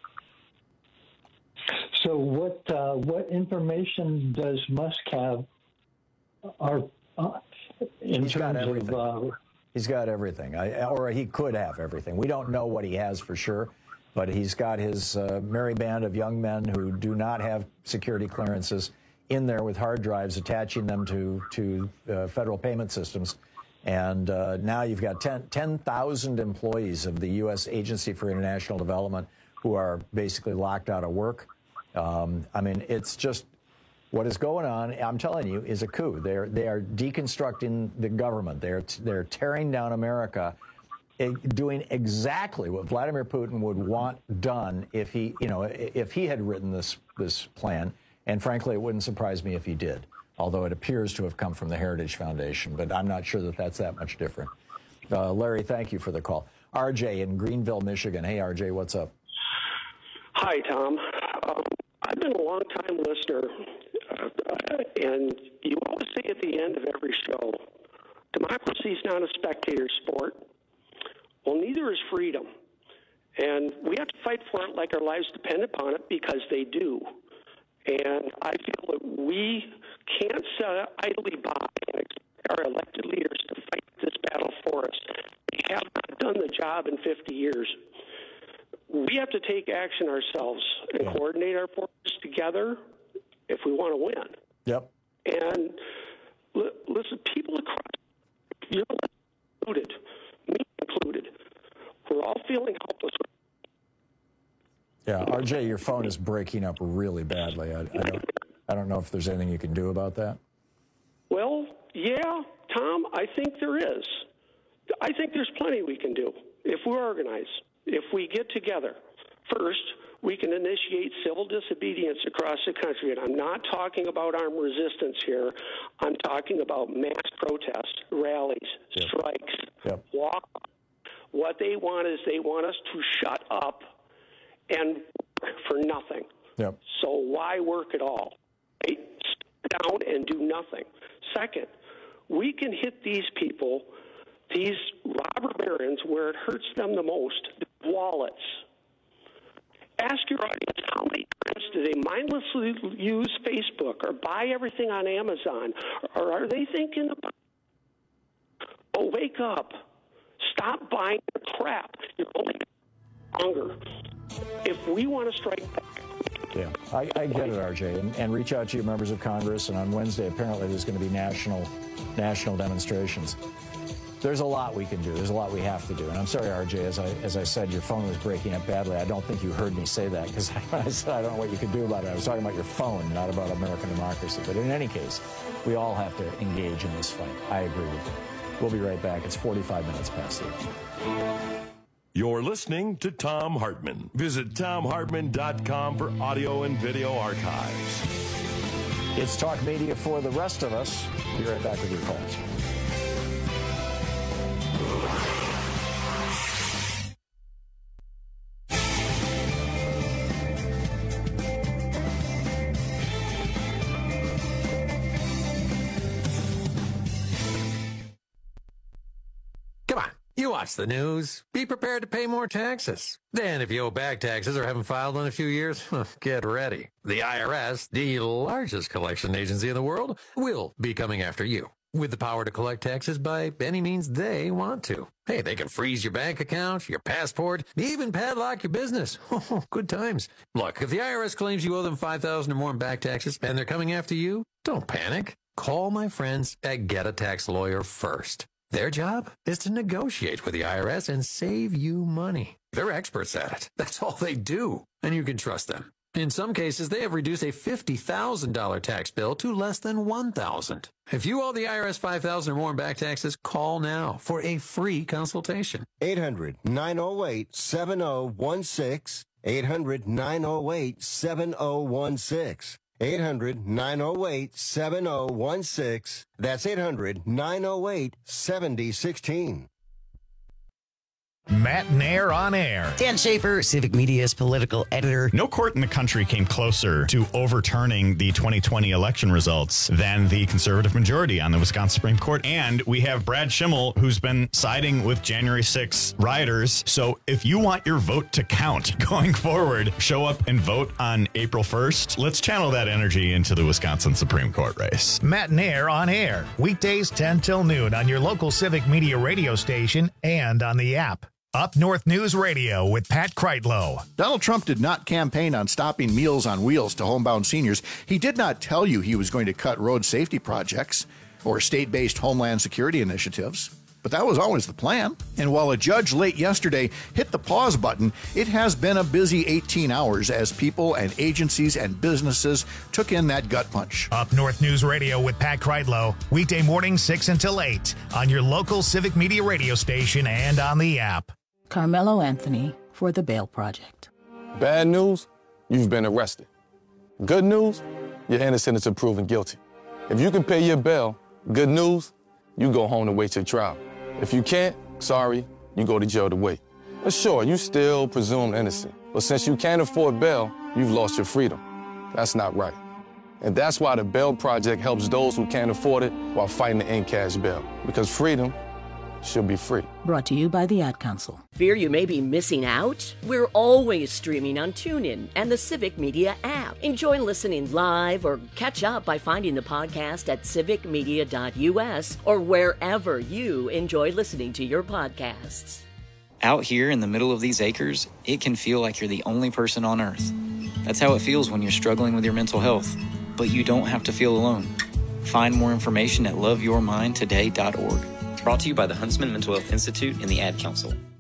So what information does Musk have? He's got everything, or he could have everything. We don't know what he has for sure, but he's got his merry band of young men who do not have security clearances in there with hard drives, attaching them to federal payment systems. And now you've got 10,000 employees of the U.S. Agency for International Development who are basically locked out of work. It's just what is going on, I'm telling you, is a coup. They are deconstructing the government. They're tearing down America, doing exactly what Vladimir Putin would want done if he had written this plan. And frankly, it wouldn't surprise me if he did, although it appears to have come from the Heritage Foundation. But I'm not sure that that's that much different. Larry, thank you for the call. RJ in Greenville, Michigan. Hey, RJ, what's up? Hi, Tom. I've been a long-time listener, and you always say at the end of every show, democracy is not a spectator sport. Well, neither is freedom. And we have to fight for it like our lives depend upon it, because they do. And I feel that we can't sit idly by and expect our elected leaders to fight this battle for us. They have not done the job in 50 years. We have to take action ourselves and coordinate our forces together if we want to win. Yep. And listen, people across, you're included, me included, we're all feeling helpless. Yeah, RJ, your phone is breaking up really badly. I don't know if there's anything you can do about that. Well, yeah, Tom, I think there is. I think there's plenty we can do if we organize, if we get together. First, we can initiate civil disobedience across the country. And I'm not talking about armed resistance here. I'm talking about mass protests, rallies, strikes, walk. What they want is they want us to shut up and work for nothing. Yep. So why work at all? Right? Sit down and do nothing. Second, we can hit these people, these robber barons, where it hurts them the most, the wallets. Ask your audience how many times do they mindlessly use Facebook or buy everything on Amazon? Or are they thinking about, oh, wake up. Stop buying the crap. You're only longer. If we want to strike back. Yeah, I get it, RJ. And reach out to your members of Congress. And on Wednesday, apparently, there's going to be national demonstrations. There's a lot we can do. There's a lot we have to do. And I'm sorry, RJ, as I said, your phone was breaking up badly. I don't think you heard me say that, because I said I don't know what you can do about it. I was talking about your phone, not about American democracy. But in any case, we all have to engage in this fight. I agree with you. We'll be right back. It's 45 minutes past 8. You're listening to Thom Hartmann. Visit ThomHartmann.com for audio and video archives. It's Talk Media for the rest of us. Be right back with your calls. You watch the news. Be prepared to pay more taxes. Then if you owe back taxes or haven't filed in a few years, get ready. The IRS, the largest collection agency in the world, will be coming after you with the power to collect taxes by any means they want to. Hey, they can freeze your bank account, your passport, even padlock your business. Good times. Look, if the IRS claims you owe them $5,000 or more in back taxes and they're coming after you, don't panic. Call my friends at Get a Tax Lawyer first. Their job is to negotiate with the IRS and save you money. They're experts at it. That's all they do. And you can trust them. In some cases, they have reduced a $50,000 tax bill to less than $1,000. If you owe the IRS $5,000 or more in back taxes, call now for a free consultation. 800-908-7016. 800-908-7016. 800-908-7016. That's 800-908-7016. Matt Nair on air. Dan Schaefer, Civic Media's political editor. No court in the country came closer to overturning the 2020 election results than the conservative majority on the Wisconsin Supreme Court. And we have Brad Schimmel, who's been siding with January 6 rioters. So if you want your vote to count going forward, show up and vote on April 1st. Let's channel that energy into the Wisconsin Supreme Court race. Matt Nair on air. Weekdays 10 till noon on your local Civic Media radio station and on the app. Up North News Radio with Pat Kreitlow. Donald Trump did not campaign on stopping Meals on Wheels to homebound seniors. He did not tell you he was going to cut road safety projects or state-based homeland security initiatives. But that was always the plan. And while a judge late yesterday hit the pause button, it has been a busy 18 hours as people and agencies and businesses took in that gut punch. Up North News Radio with Pat Kreitlow. Weekday morning 6 until 8 on your local Civic Media radio station and on the app. Carmelo Anthony for the Bail Project. Bad news, you've been arrested. Good news, you're innocent until proven guilty. If you can pay your bail, good news, you go home to wait your trial. If you can't, sorry, you go to jail to wait. But sure, you still presumed innocent. But since you can't afford bail, you've lost your freedom. That's not right. And that's why the Bail Project helps those who can't afford it while fighting to end cash bail. Because freedom should be free. Brought to you by the Ad Council. Fear you may be missing out? We're always streaming on TuneIn and the Civic Media app. Enjoy listening live or catch up by finding the podcast at civicmedia.us or wherever you enjoy listening to your podcasts. Out here in the middle of these acres, it can feel like you're the only person on Earth. That's how it feels when you're struggling with your mental health. But you don't have to feel alone. Find more information at loveyourmindtoday.org. Brought to you by the Huntsman Mental Health Institute and the Ad Council.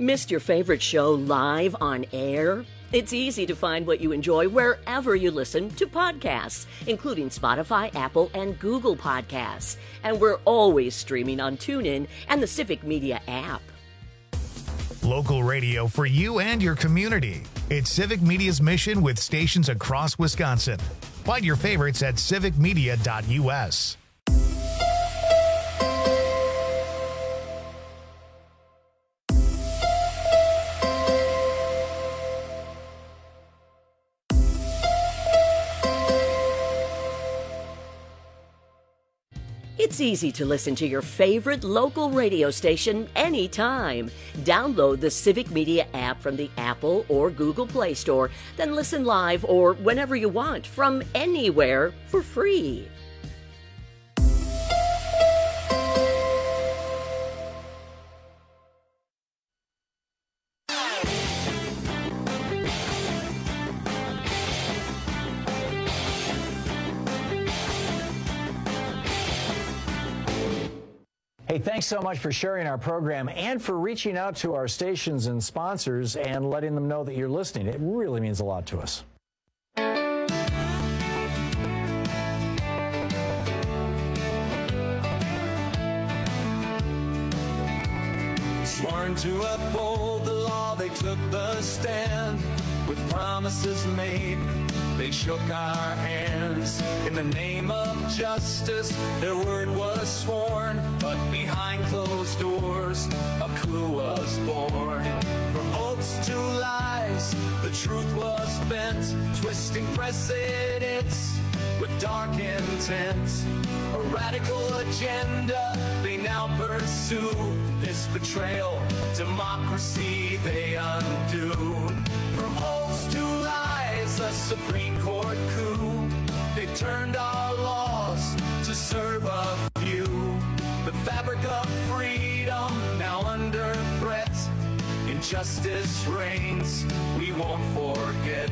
Missed your favorite show live on air? It's easy to find what you enjoy wherever you listen to podcasts, including Spotify, Apple, and Google Podcasts. And we're always streaming on TuneIn and the Civic Media app. Local radio for you and your community. It's Civic Media's mission with stations across Wisconsin. Find your favorites at civicmedia.us. It's easy to listen to your favorite local radio station anytime. Download the Civic Media app from the Apple or Google Play Store, then listen live or whenever you want from anywhere for free. Hey, thanks so much for sharing our program and for reaching out to our stations and sponsors and letting them know that you're listening. It really means a lot to us. Sworn to uphold the law, they took the stand. With promises made, they shook our hands. In the name of justice, their word was sworn. But behind closed doors, a clue was born. From oaths to lies, the truth was bent. Twisting precedents with dark intent. A radical agenda they now pursue. This betrayal, democracy they undo. From oaths to lies, a Supreme Court coup. They turned our laws to serve a few. The fabric of freedom now under threat. Injustice reigns, we won't forget.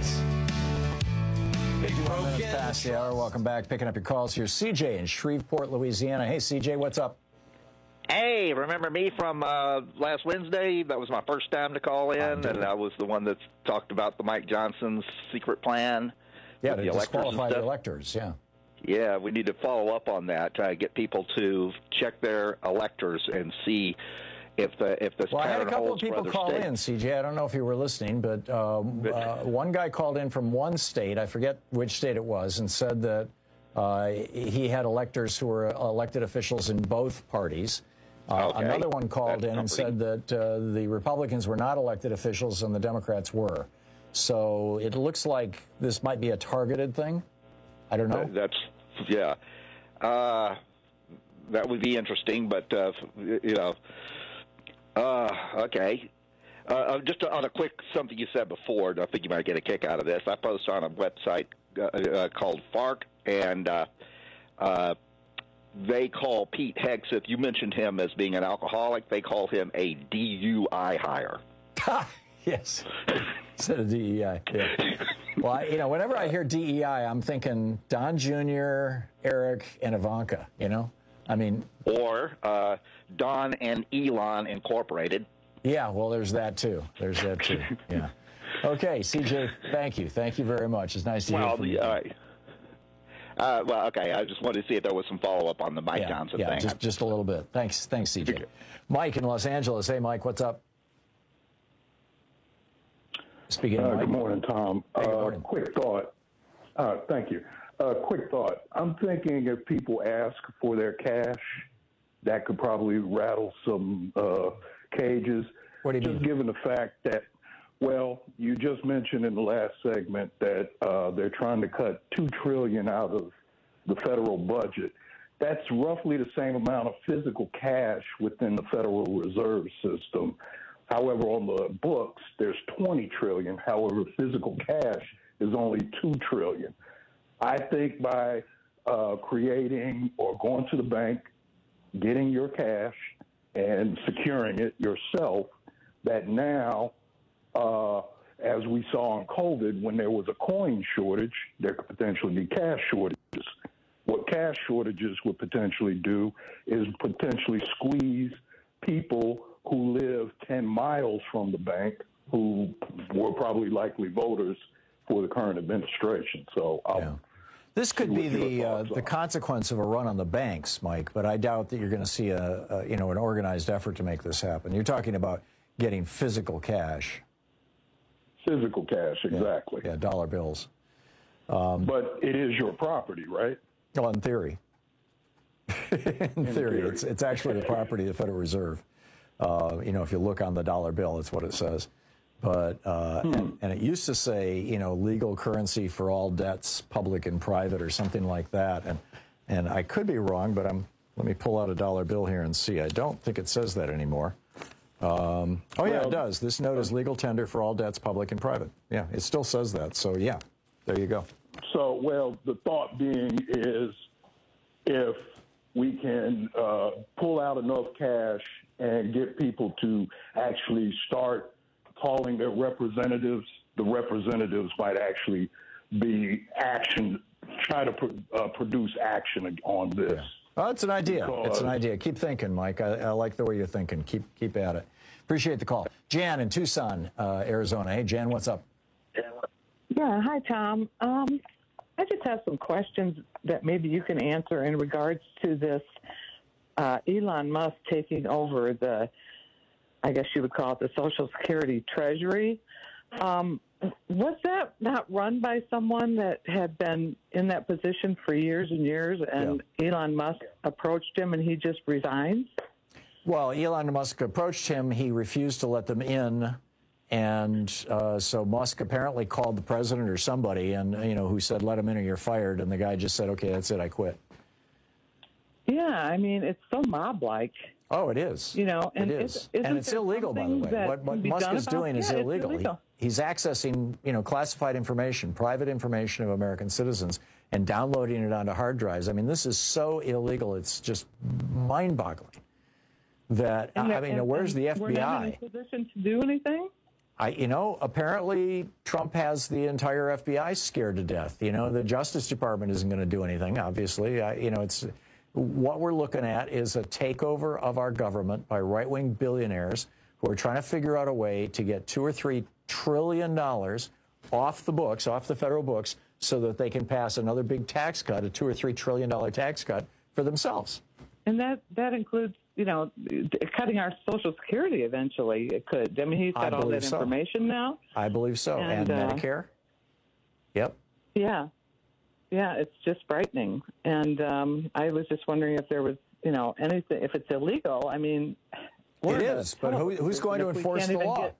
Minutes past the hour. Welcome back. Picking up your calls. Here's CJ in Shreveport, Louisiana. Hey, CJ, what's up? Hey, remember me from last Wednesday? That was my first time to call in, and I was the one that talked about the Mike Johnson's secret plan. Yeah, to disqualify the electors, yeah. Yeah, we need to follow up on that, try to get people to check their electors and see if this well, I had a pattern couple of holds for people other call states. in, CJ. I don't know if you were listening, but one guy called in from one state, I forget which state it was, and said that he had electors who were elected officials in both parties. Okay. Another one called That's in and said that the Republicans were not elected officials and the Democrats were. So it looks like this might be a targeted thing. I don't know. Yeah. That would be interesting, but, okay. Just on a quick something you said before, I think you might get a kick out of this. I post on a website called FARC, and they call Pete Hegseth, you mentioned him as being an alcoholic, they call him a DUI hire. Yes. Instead of DEI. Yeah. Well, whenever I hear DEI, I'm thinking Don Jr., Eric, and Ivanka, I mean. Or Don and Elon Incorporated. Yeah, well, there's that too. Yeah. Okay, CJ, thank you. Thank you very much. It's nice to hear from you. Okay. I just wanted to see if there was some follow-up on the Mike Johnson thing. Yeah, just a little bit. Thanks, CJ. Mike in Los Angeles. Hey, Mike, what's up? Speaking of Mike. Good morning, Tom. Hey, good morning. Quick thought. Thank you. Quick thought. I'm thinking if people ask for their cash, that could probably rattle some cages. What do you mean? Just given the fact that, well, you just mentioned in the last segment that they're trying to cut $2 trillion out of the federal budget. That's roughly the same amount of physical cash within the Federal Reserve System. However, on the books, there's $20 trillion. However, physical cash is only $2 trillion. I think by creating or going to the bank, getting your cash and securing it yourself, that now, as we saw in COVID, when there was a coin shortage, there could potentially be cash shortages. What cash shortages would potentially do is potentially squeeze people who live 10 miles from the bank who were probably likely voters for the current administration. So this could be the consequence of a run on the banks, Mike, but I doubt that you're going to see an organized effort to make this happen. You're talking about getting physical cash. Physical cash, exactly. Yeah, dollar bills. But it is your property, right? Well, in theory. in theory. It's actually the property of the Federal Reserve. If you look on the dollar bill, it's what it says. But and it used to say, legal currency for all debts, public and private, or something like that. And I could be wrong, but let me pull out a dollar bill here and see. I don't think it says that anymore. It does. This note is legal tender for all debts, public and private. Yeah, it still says that. So yeah, there you go. So, the thought being is if we can pull out enough cash and get people to actually start calling their representatives, the representatives might actually be try to produce action on this. Yeah. Well, it's an idea. It's an idea. Keep thinking, Mike. I like the way you're thinking. Keep at it. Appreciate the call. Jan in Tucson, Arizona. Hey, Jan, what's up? Yeah, hi, Tom. I just have some questions that maybe you can answer in regards to this Elon Musk taking over I guess you would call it the Social Security Treasury. Was that not run by someone that had been in that position for years and years, and Elon Musk approached him and he just resigns? Well, Elon Musk approached him. He refused to let them in. And so Musk apparently called the president or somebody and, who said, let him in or you're fired. And the guy just said, okay, that's it. I quit. Yeah, I mean, it's so mob-like. Oh, it is. And it is. And it's illegal, by the way. What Musk is doing is illegal. He's accessing, classified information, private information of American citizens, and downloading it onto hard drives. I mean, this is so illegal. It's just mind-boggling. Where's the FBI? We're not in a position to do anything? Apparently Trump has the entire FBI scared to death. The Justice Department isn't going to do anything, obviously. What we're looking at is a takeover of our government by right-wing billionaires who are trying to figure out a way to get $2 or $3 trillion off the books, off the federal books, so that they can pass another big tax cut, a $2 or $3 trillion tax cut for themselves. And that includes, cutting our Social Security eventually. It could. I mean, he's got all that information now. I believe so. And Medicare? Yep. Yeah. Yeah, it's just frightening. And I was just wondering if there was, anything, if it's illegal. I mean, it is, but who's going to enforce the law?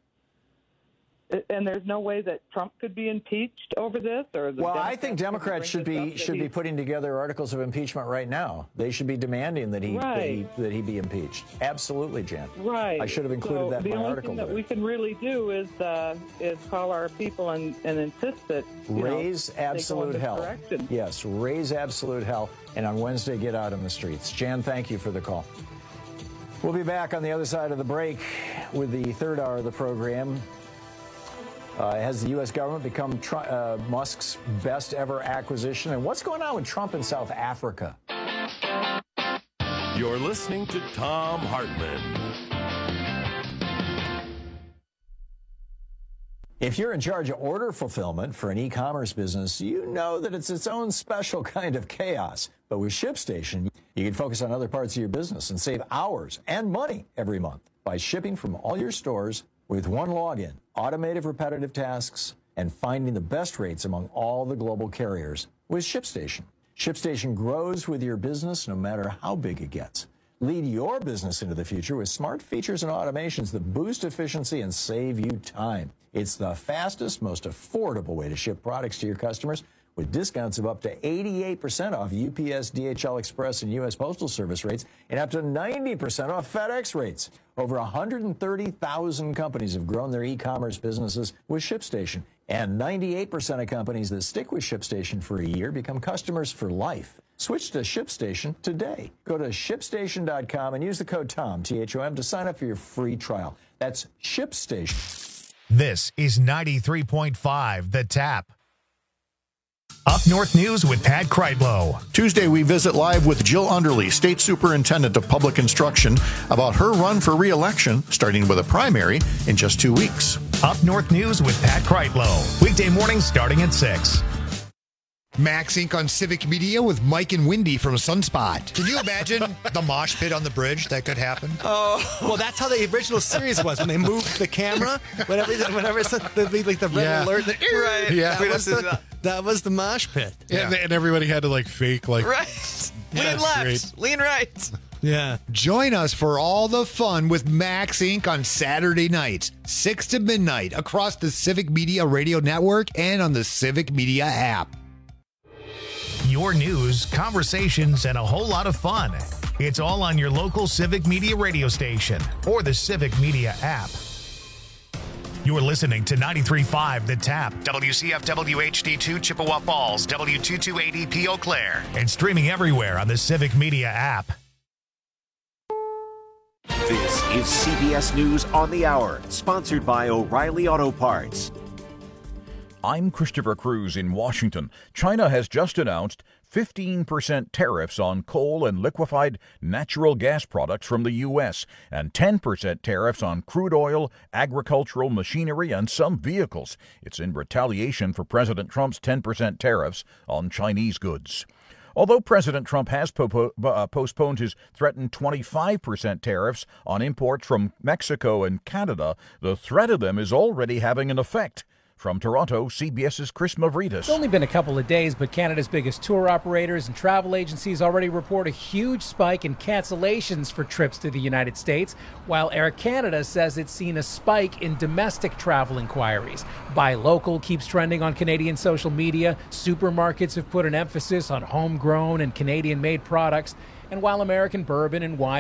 And there's no way that Trump could be impeached over this, or I think Democrats should be putting together articles of impeachment right now. They should be demanding that he be impeached. Absolutely, Jan. Right. I should have included that in my article. The only thing that we can really do is call our people and insist that raise absolute hell. Direction. Yes, raise absolute hell, and on Wednesday get out in the streets. Jan, thank you for the call. We'll be back on the other side of the break with the third hour of the program. Has the U.S. government become Musk's best ever acquisition? And what's going on with Trump in South Africa? You're listening to Thom Hartmann. If you're in charge of order fulfillment for an e-commerce business, you know that it's its own special kind of chaos. But with ShipStation, you can focus on other parts of your business and save hours and money every month by shipping from all your stores with one login, automated repetitive tasks, and finding the best rates among all the global carriers with ShipStation. ShipStation grows with your business no matter how big it gets. Lead your business into the future with smart features and automations that boost efficiency and save you time. It's the fastest, most affordable way to ship products to your customers, with discounts of up to 88% off UPS, DHL Express, and U.S. Postal Service rates, and up to 90% off FedEx rates. Over 130,000 companies have grown their e-commerce businesses with ShipStation, and 98% of companies that stick with ShipStation for a year become customers for life. Switch to ShipStation today. Go to ShipStation.com and use the code TOM, T-H-O-M, to sign up for your free trial. That's ShipStation. This is 93.5 The Tap. Up North News with Pat Kreitlow. Tuesday, we visit live with Jill Underly, State Superintendent of Public Instruction, about her run for re-election, starting with a primary in just 2 weeks. Up North News with Pat Kreitlow. Weekday mornings starting at 6. Max Inc. on Civic Media with Mike and Wendy from Sunspot. Can you imagine the mosh pit on the bridge that could happen? Oh, well, that's how the original series was when they moved the camera. Whenever it's like the red alert, right? Yeah, that was the mosh pit. Yeah. And everybody had to like fake like right. Yeah, lean left, great. lean right. Yeah. Join us for all the fun with Max Inc. on Saturday nights, 6 to midnight, across the Civic Media Radio Network and on the Civic Media app. Your news, conversations, and a whole lot of fun. It's all on your local Civic Media radio station or the Civic Media app. You're listening to 93.5 The Tap, WCFW HD2 Chippewa Falls, W228EP Eau Claire, and streaming everywhere on the Civic Media app. This is CBS News on the Hour, sponsored by O'Reilly Auto Parts. I'm Christopher Cruz in Washington. China has just announced 15% tariffs on coal and liquefied natural gas products from the U.S. and 10% tariffs on crude oil, agricultural machinery, and some vehicles. It's in retaliation for President Trump's 10% tariffs on Chinese goods. Although President Trump has postponed his threatened 25% tariffs on imports from Mexico and Canada, the threat of them is already having an effect. From Toronto, CBS's Chris Mavridis. It's only been a couple of days, but Canada's biggest tour operators and travel agencies already report a huge spike in cancellations for trips to the United States, while Air Canada says it's seen a spike in domestic travel inquiries. Buy Local keeps trending on Canadian social media. Supermarkets have put an emphasis on homegrown and Canadian-made products. And while American bourbon and wine